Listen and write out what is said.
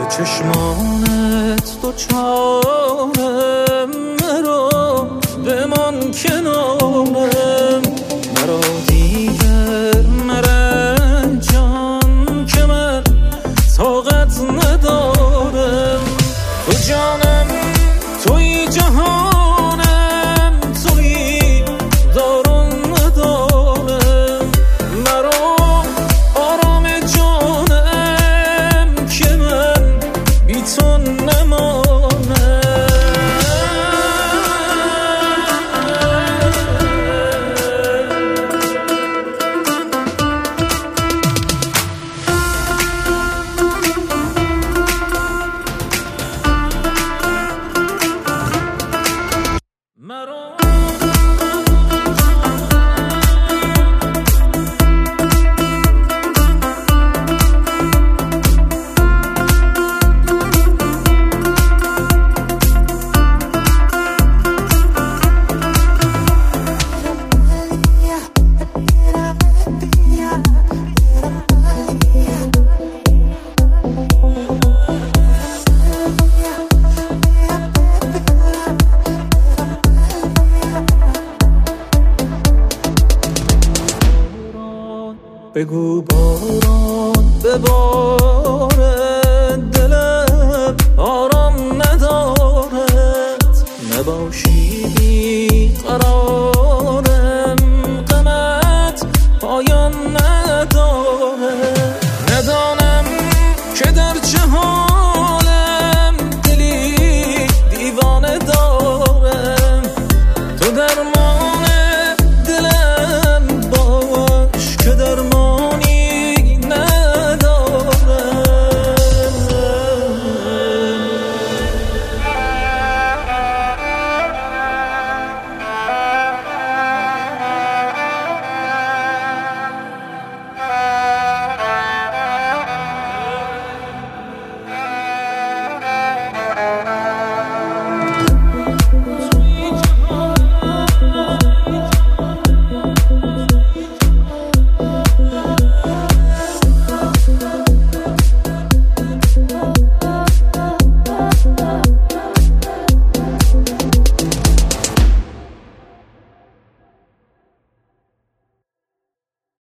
چشمانت دو چارم مرا بمان کنارم مرا دیگر مرنجان که من طاقت ندارم تو جانم توی جهانم توی دارم ندارم مرا آرام جانم که من بی تو نمانم بگو باران ببار